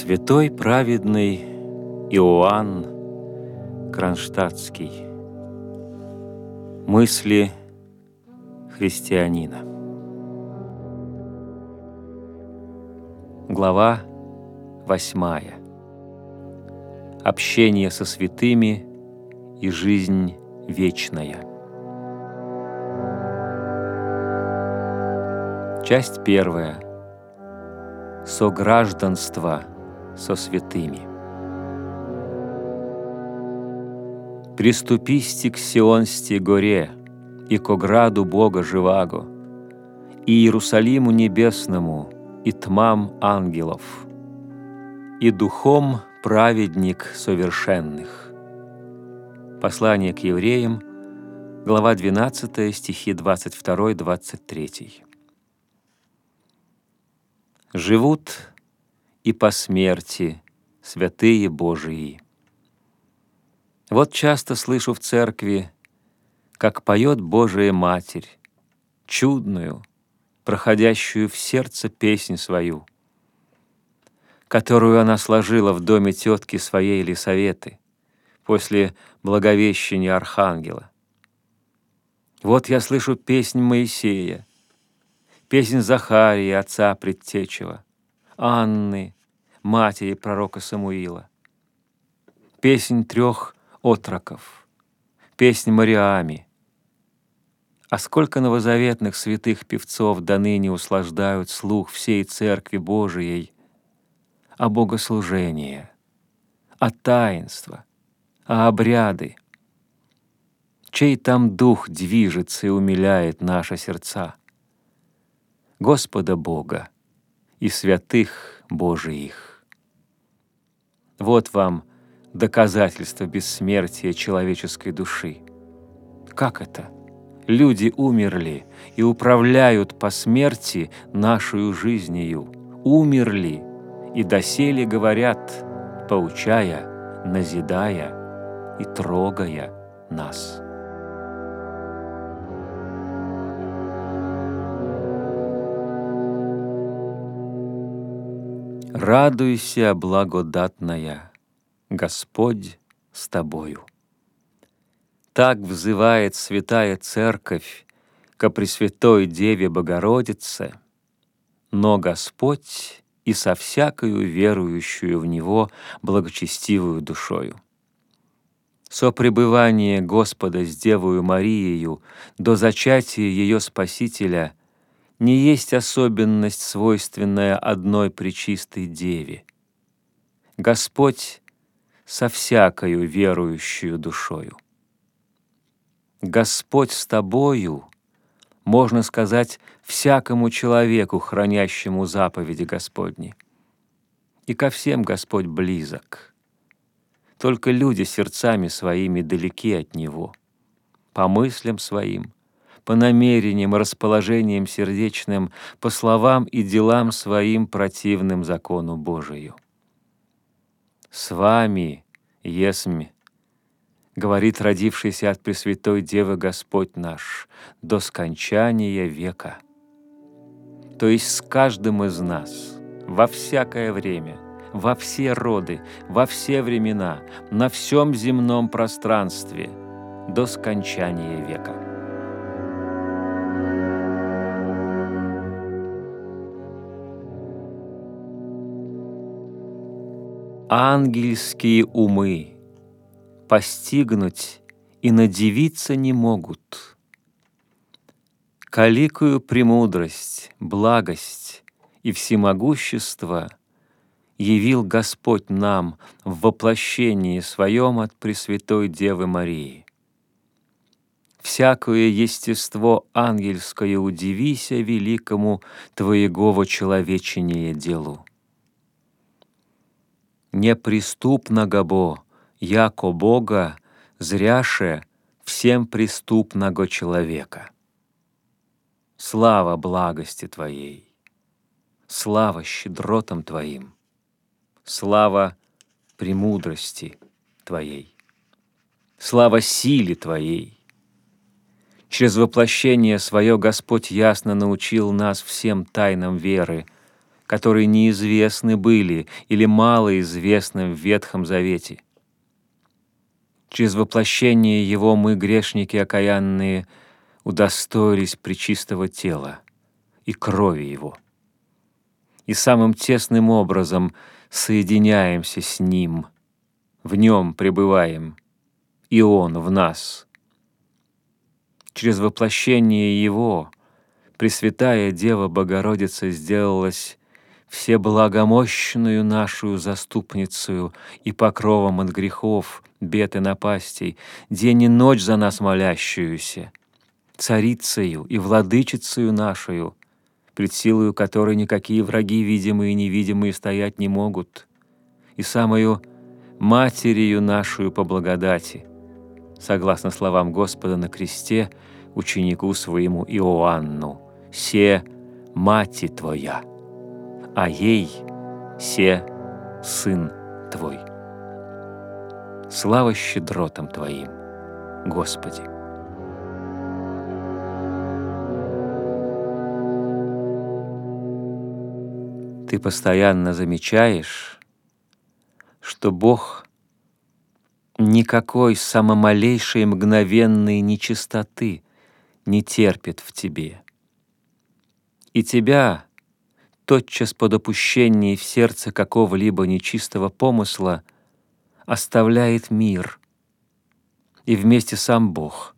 Святой праведный Иоанн Кронштадтский. Мысли христианина. Глава 8. Общение со святыми и жизнь вечная. Часть 1. Согражданство со святыми. «Приступисти к Сионсти горе, и к ограду Бога живаго, и Иерусалиму небесному, и тьмам ангелов, и духом праведник совершенных». Послание к евреям, глава 12, стихи 22-23. «Живут и по смерти святые Божии». Вот часто слышу в церкви, как поет Божия Матерь, чудную, проходящую в сердце песнь свою, которую она сложила в доме тетки своей Елисаветы после благовещения Архангела. Вот я слышу песнь Моисея, песнь Захарии, отца предтечего, Анны, матери пророка Самуила, песнь 3 отроков, песнь Мариами. А сколько новозаветных святых певцов до ныне услаждают слух всей Церкви Божией о богослужении, о таинства, о обряды, чей там дух движется и умиляет наши сердца, Господа Бога и святых Божиих. Вот вам доказательство бессмертия человеческой души. Как это? Люди умерли и управляют по смерти нашей жизнью, умерли и доселе говорят, поучая, назидая и трогая нас. Радуйся, благодатная, Господь с тобою. Так взывает святая Церковь ко Пресвятой Деве Богородице, но Господь и со всякою верующую в Него благочестивую душою. Сопребывание Господа с Девою Мариею до зачатия Ее Спасителя не есть особенность, свойственная одной пречистой Деве. Господь со всякою верующую душою. Господь с тобою, можно сказать, всякому человеку, хранящему заповеди Господни. И ко всем Господь близок. Только люди сердцами своими далеки от Него, по мыслям своим, по намерениям и расположениям сердечным, по словам и делам своим противным закону Божию. «С вами есмь, говорит родившийся от Пресвятой Девы Господь наш, до скончания века». То есть с каждым из нас, во всякое время, во все роды, во все времена, на всем земном пространстве, до скончания века. Ангельские умы постигнуть и надивиться не могут. Каликую премудрость, благость и всемогущество явил Господь нам в воплощении Своем от Пресвятой Девы Марии. Всякое естество ангельское удивися великому Твоего вочеловечения делу. Неприступного бо, яко Бога, зряше всем преступного человека. Слава благости Твоей, слава щедротам Твоим, слава премудрости Твоей, слава силе Твоей. Через воплощение Свое Господь ясно научил нас всем тайнам веры, которые неизвестны были или мало известны в Ветхом Завете. Через воплощение Его мы, грешники окаянные, удостоились пречистого тела и крови Его, и самым тесным образом соединяемся с Ним, в Нем пребываем, и Он в нас. Через воплощение Его Пресвятая Дева Богородица сделалась всеблагомощную нашу заступницею и покровом от грехов, бед и напастей, день и ночь за нас молящуюся, царицею и владычицею нашою, пред силою которой никакие враги, видимые и невидимые, стоять не могут, и самою Матерью нашою по благодати, согласно словам Господа на кресте, ученику своему Иоанну: «Се Мати Твоя, а ей се Сын Твой». Слава щедротам Твоим, Господи! Ты постоянно замечаешь, что Бог никакой самомалейшей мгновенной нечистоты не терпит в тебе. И тебя тотчас по допущении в сердце какого-либо нечистого помысла оставляет мир и вместе сам Бог.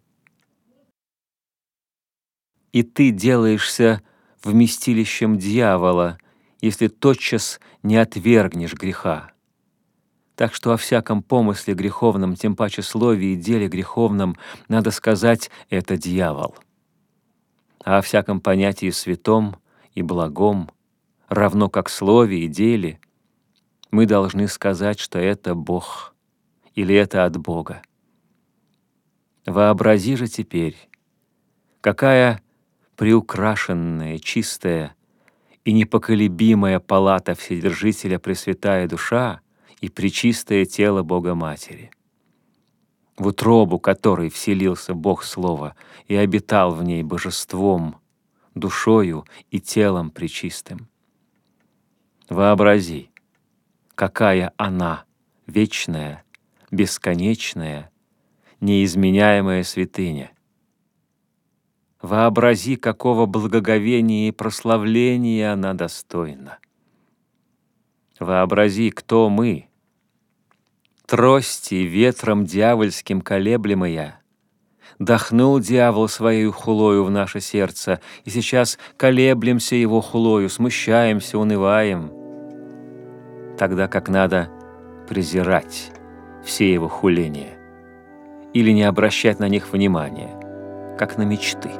И ты делаешься вместилищем дьявола, если тотчас не отвергнешь греха. Так что о всяком помысле греховном, тем паче слове и деле греховном, надо сказать — это дьявол. А о всяком понятии святом и благом, равно как слове и деле, мы должны сказать, что это Бог или это от Бога. Вообрази же теперь, какая приукрашенная, чистая и непоколебимая палата Вседержителя Пресвятая Душа и пречистое тело Бога Матери, в утробу которой вселился Бог Слова и обитал в ней божеством, душою и телом пречистым. Вообрази, какая она вечная, бесконечная, неизменяемая святыня. Вообрази, какого благоговения и прославления она достойна. Вообрази, кто мы, трости ветром дьявольским колеблемая. Дохнул дьявол своею хулою в наше сердце, и сейчас колеблемся его хулою, смущаемся, унываем, тогда как надо презирать все его хуления или не обращать на них внимания, как на мечты.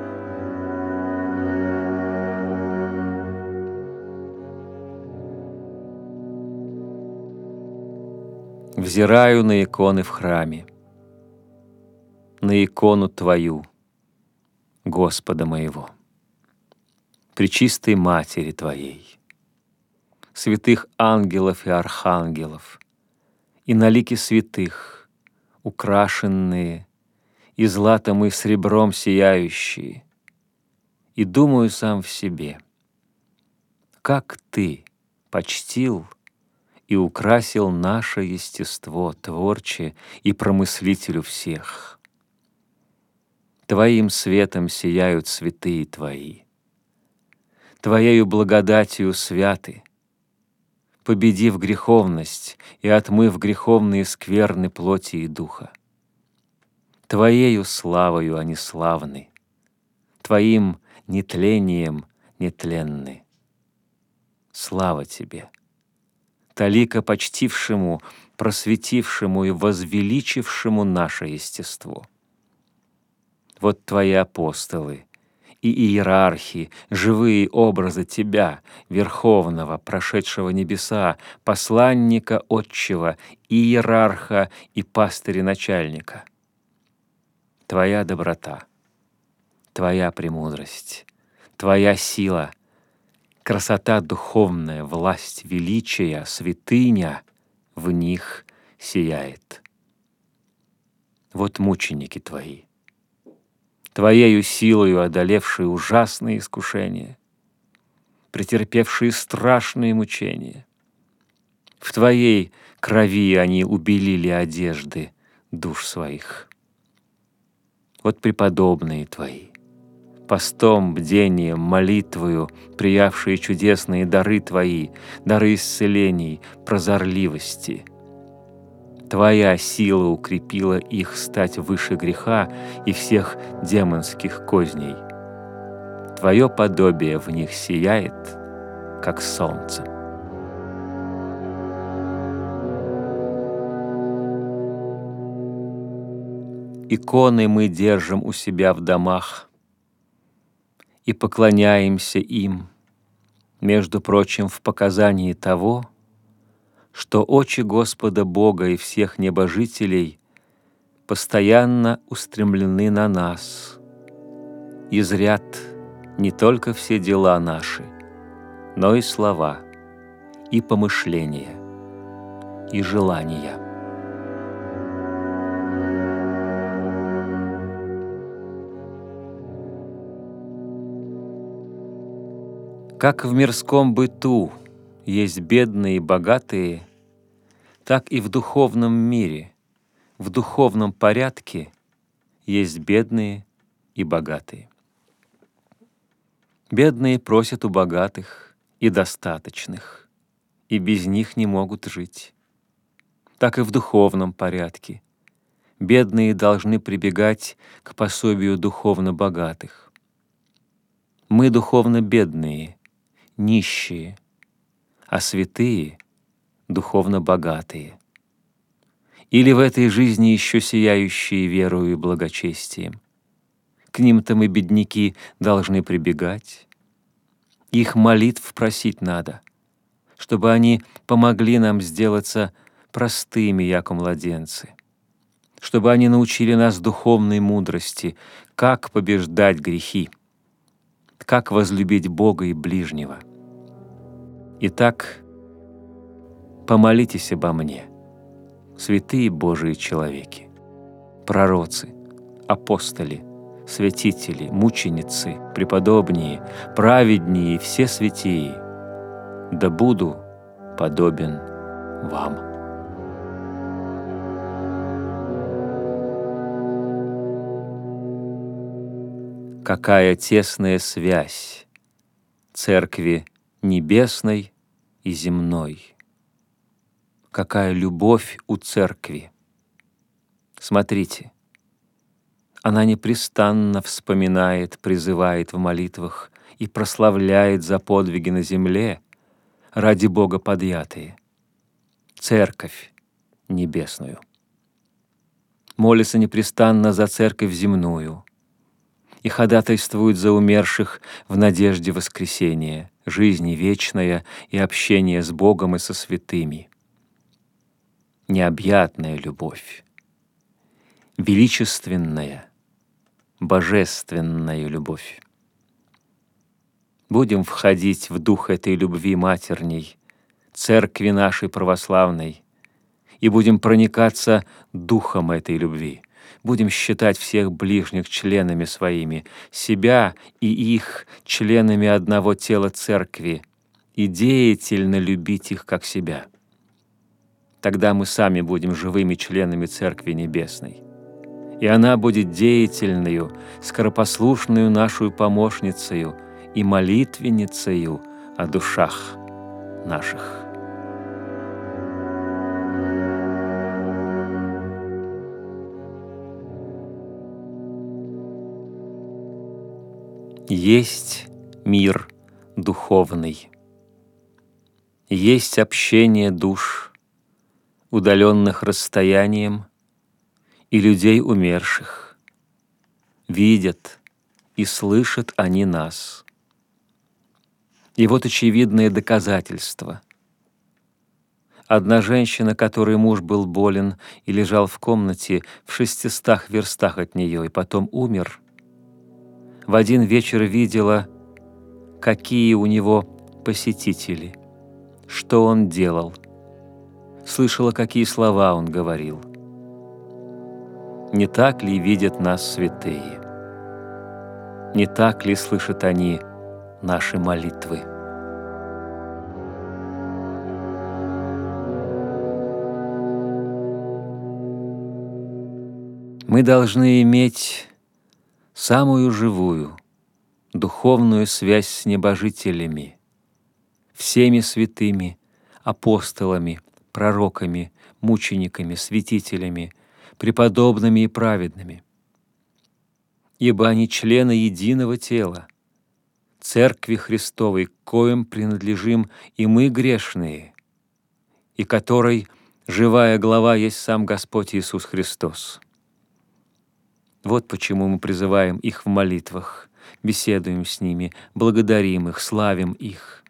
Взираю на иконы в храме, на икону Твою, Господа моего, Пречистой Матери Твоей, святых ангелов и архангелов, и на лике святых, украшенные, и златом и сребром сияющие, и думаю сам в себе, как Ты почтил и украсил наше естество, творче и промыслителю всех. Твоим светом сияют святые Твои, Твоею благодатью святы, победив греховность и отмыв греховные скверны плоти и духа. Твоею славою они славны, Твоим нетлением нетленны. Слава Тебе, талика почтившему, просветившему и возвеличившему наше естество. Вот Твои апостолы и иерархи, живые образы Тебя, Верховного, прошедшего небеса, посланника Отчего, иерарха и пастыря-начальника. Твоя доброта, Твоя премудрость, Твоя сила, красота духовная, власть величия, святыня в них сияет. Вот мученики Твои, Твоею силою одолевшие ужасные искушения, претерпевшие страшные мучения. В Твоей крови они убелили одежды душ своих. Вот преподобные Твои, постом, бдением, молитвою, приявшие чудесные дары Твои, дары исцелений, прозорливости. Твоя сила укрепила их стать выше греха и всех демонских козней. Твое подобие в них сияет, как солнце. Иконы мы держим у себя в домах и поклоняемся им, между прочим, в показании того, что очи Господа Бога и всех небожителей постоянно устремлены на нас, и зрят не только все дела наши, но и слова, и помышления, и желания. Как в мирском быту есть бедные и богатые, так и в духовном мире, в духовном порядке есть бедные и богатые. Бедные просят у богатых и достаточных, и без них не могут жить. Так и в духовном порядке бедные должны прибегать к пособию духовно богатых. Мы духовно бедные, нищие, а святые — духовно богатые. Или в этой жизни еще сияющие верою и благочестием. К ним-то мы, бедняки, должны прибегать. Их молитв просить надо, чтобы они помогли нам сделаться простыми, яко младенцы, чтобы они научили нас духовной мудрости, как побеждать грехи, как возлюбить Бога и ближнего. Итак, помолитесь обо мне, святые Божии человеки, пророцы, апостоли, святители, мученицы, преподобнее, праведнее и все святые, да буду подобен вам. Какая тесная связь Церкви небесной и земной! Какая любовь у Церкви! Смотрите, она непрестанно вспоминает, призывает в молитвах и прославляет за подвиги на земле, ради Бога подъятые, Церковь небесную. Молится непрестанно за Церковь земную и ходатайствует за умерших в надежде воскресения, жизни вечная и общения с Богом и со святыми. Необъятная любовь, величественная, божественная любовь. Будем входить в дух этой любви матерней, Церкви нашей православной, и будем проникаться духом этой любви. Будем считать всех ближних членами своими, себя и их членами одного тела Церкви, и деятельно любить их как себя. Тогда мы сами будем живыми членами Церкви Небесной, и она будет деятельною, скоропослушную нашу помощницею и молитвенницею о душах наших. Есть мир духовный, есть общение душ, удаленных расстоянием, и людей умерших. Видят и слышат они нас. И вот очевидное доказательство. Одна женщина, которой муж был болен и лежал в комнате в 600 верстах от нее, и потом умер, в один вечер видела, какие у него посетители, что он делал, слышала, какие слова он говорил. Не так ли видят нас святые? Не так ли слышат они наши молитвы? Мы должны иметь самую живую, духовную связь с небожителями, всеми святыми, апостолами, пророками, мучениками, святителями, преподобными и праведными, ибо они члены единого тела, Церкви Христовой, к коим принадлежим и мы грешные, и которой живая глава есть сам Господь Иисус Христос. Вот почему мы призываем их в молитвах, беседуем с ними, благодарим их, славим их.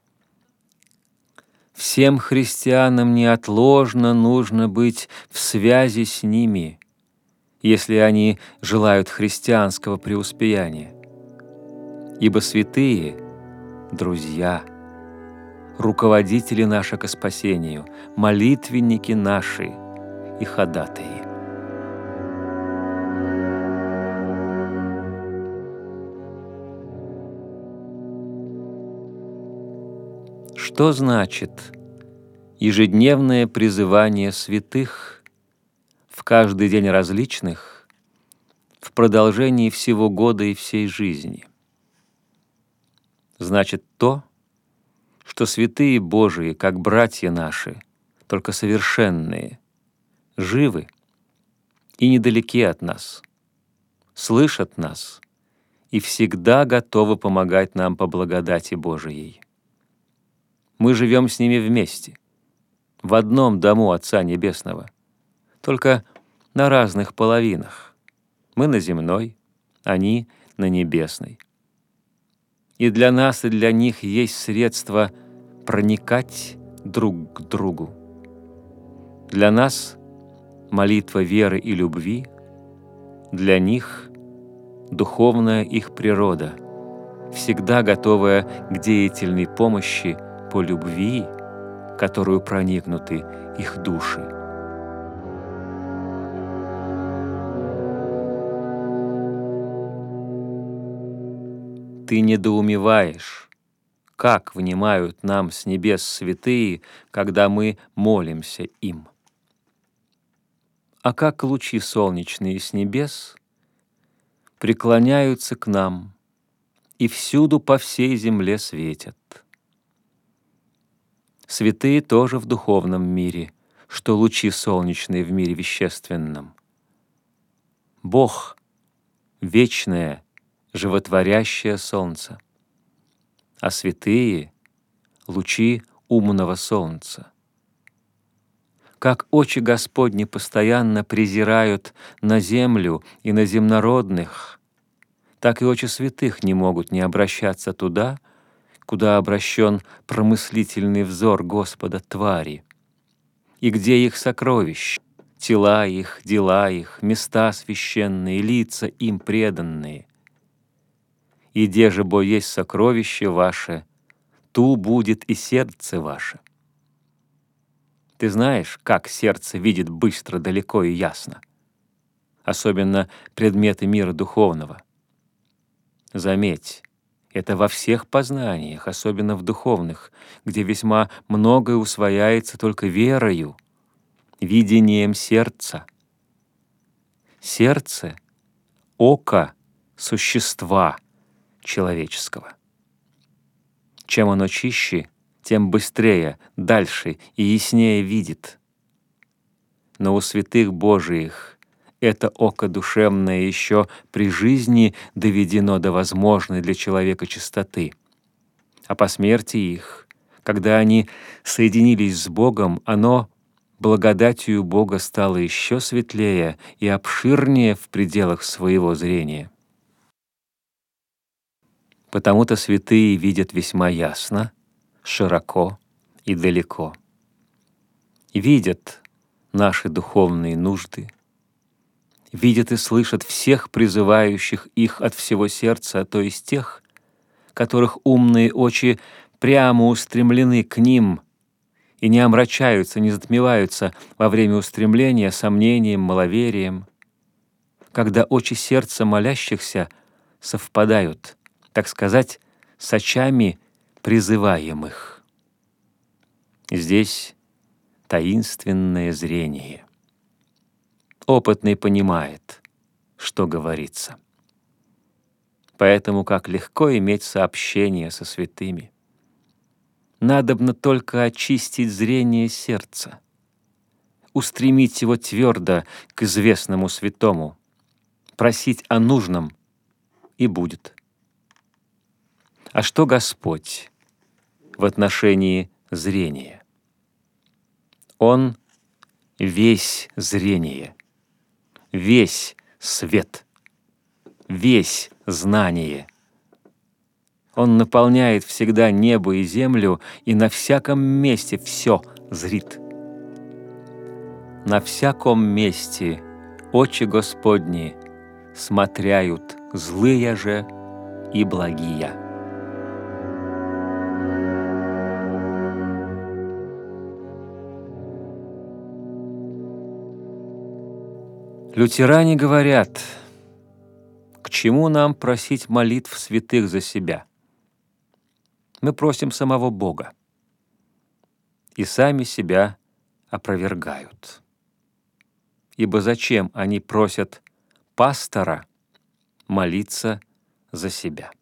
Всем христианам неотложно нужно быть в связи с ними, если они желают христианского преуспеяния. Ибо святые — друзья, руководители наши ко спасению, молитвенники наши и ходатаи. Что значит ежедневное призывание святых в каждый день различных в продолжении всего года и всей жизни? Значит то, что святые Божии, как братья наши, только совершенные, живы и недалеки от нас, слышат нас и всегда готовы помогать нам по благодати Божией. Мы живем с ними вместе, в одном дому Отца Небесного, только на разных половинах. Мы на земной, они на небесной. И для нас, и для них есть средство проникать друг к другу. Для нас молитва веры и любви, для них духовная их природа, всегда готовая к деятельной помощи по любви, которую проникнуты их души. Ты недоумеваешь, как внимают нам с небес святые, когда мы молимся им. А как лучи солнечные с небес преклоняются к нам и всюду по всей земле светят. Святые тоже в духовном мире, что лучи солнечные в мире вещественном. Бог — вечное, животворящее солнце, а святые — лучи умного солнца. Как очи Господни постоянно презирают на землю и на земнородных, так и очи святых не могут не обращаться туда, куда обращен промыслительный взор Господа твари, и где их сокровища, тела их, дела их, места священные, лица им преданные. И где же бо есть сокровище ваше, ту будет и сердце ваше. Ты знаешь, как сердце видит быстро, далеко и ясно, особенно предметы мира духовного. Заметь, это во всех познаниях, особенно в духовных, где весьма многое усвояется только верою, видением сердца. Сердце — око существа человеческого. Чем оно чище, тем быстрее, дальше и яснее видит. Но у святых Божиих это око душевное еще при жизни доведено до возможной для человека чистоты. А по смерти их, когда они соединились с Богом, оно благодатью Бога стало еще светлее и обширнее в пределах своего зрения. Потому-то святые видят весьма ясно, широко и далеко. Видят наши духовные нужды, видят и слышат всех призывающих их от всего сердца, то есть тех, которых умные очи прямо устремлены к ним и не омрачаются, не затмеваются во время устремления сомнением, маловерием, когда очи сердца молящихся совпадают, так сказать, с очами призываемых. Здесь таинственное зрение. Опытный понимает, что говорится. Поэтому как легко иметь сообщение со святыми. Надобно только очистить зрение сердца, устремить его твердо к известному святому, просить о нужном, и будет. А что Господь в отношении зрения? Он весь зрение, весь свет, весь знание. Он наполняет всегда небо и землю, и на всяком месте все зрит. На всяком месте очи Господни смотряют злые же и благие. Лютеране говорят, к чему нам просить молитв святых за себя? Мы просим самого Бога, и сами себя опровергают. Ибо зачем они просят пастора молиться за себя?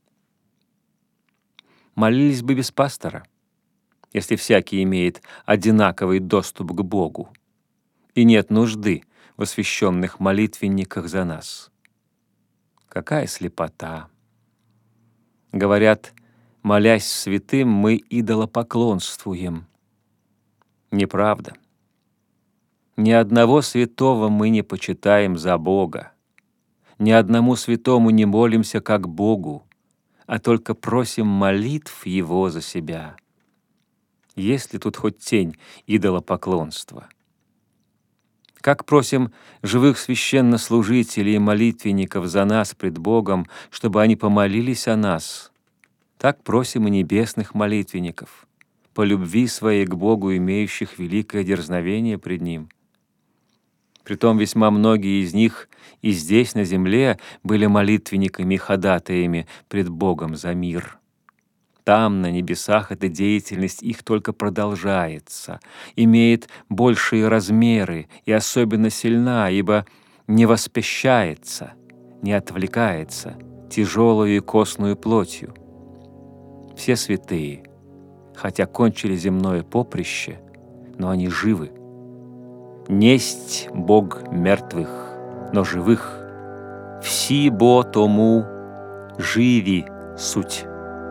Молились бы без пастора, если всякий имеет одинаковый доступ к Богу, и нет нужды в освященных молитвенниках за нас. Какая слепота! Говорят, молясь святым, мы идолопоклонствуем. Неправда. Ни одного святого мы не почитаем за Бога, ни одному святому не молимся как Богу, а только просим молитв Его за себя. Есть ли тут хоть тень идолопоклонства? Как просим живых священнослужителей и молитвенников за нас пред Богом, чтобы они помолились о нас, так просим и небесных молитвенников, по любви своей к Богу, имеющих великое дерзновение пред Ним. Притом весьма многие из них и здесь, на земле, были молитвенниками и ходатаями пред Богом за мир. Там, на небесах, эта деятельность их только продолжается, имеет большие размеры и особенно сильна, ибо не воспещается, не отвлекается тяжелую и костную плотью. Все святые, хотя кончили земное поприще, но они живы. Несть Бог мертвых, но живых. Всі бо тому живі суть.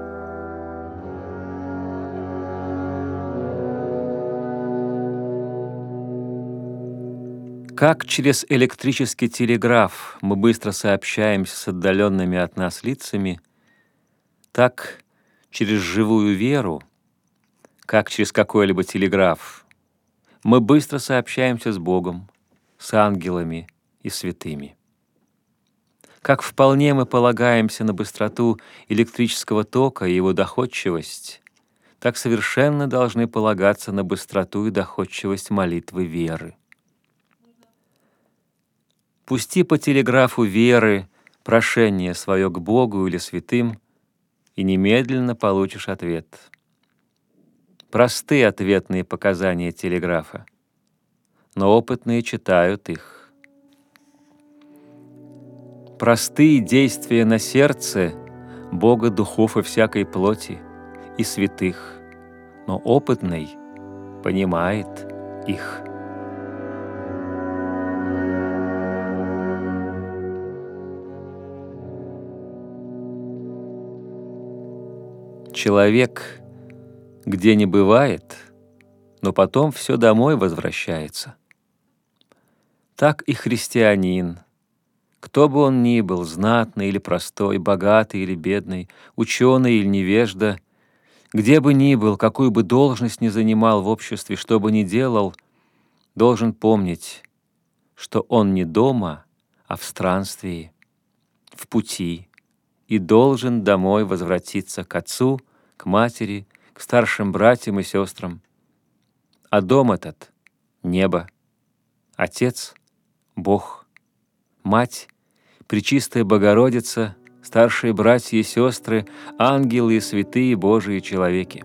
Как через электрический телеграф мы быстро сообщаемся с отдаленными от нас лицами, так через живую веру, как через какой-либо телеграф, мы быстро сообщаемся с Богом, с ангелами и святыми. Как вполне мы полагаемся на быстроту электрического тока и его доходчивость, так совершенно должны полагаться на быстроту и доходчивость молитвы веры. Пусти по телеграфу веры прошение свое к Богу или святым, и немедленно получишь ответ. Просты ответные показания телеграфа, но опытные читают их. Простые действия на сердце Бога, духов и всякой плоти, и святых, но опытный понимает их. Человек где не бывает, но потом все домой возвращается. Так и христианин, кто бы он ни был, знатный или простой, богатый или бедный, ученый или невежда, где бы ни был, какую бы должность ни занимал в обществе, что бы ни делал, должен помнить, что он не дома, а в странствии, в пути, и должен домой возвратиться к отцу, к матери, к старшим братьям и сестрам. А дом этот — небо, Отец — Бог, Мать — Пречистая Богородица, старшие братья и сестры, ангелы и святые Божии человеки.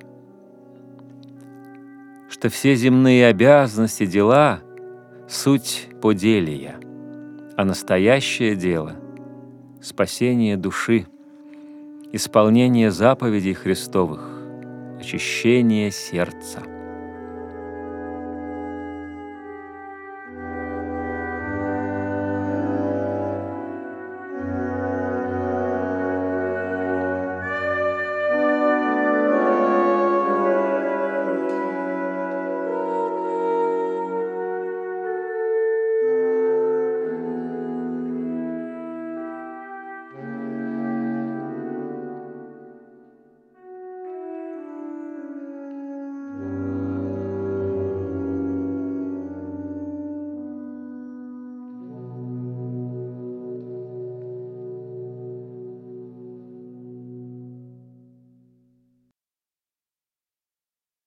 Что все земные обязанности, дела — суть поделия, а настоящее дело — спасение души, исполнение заповедей Христовых, очищение сердца.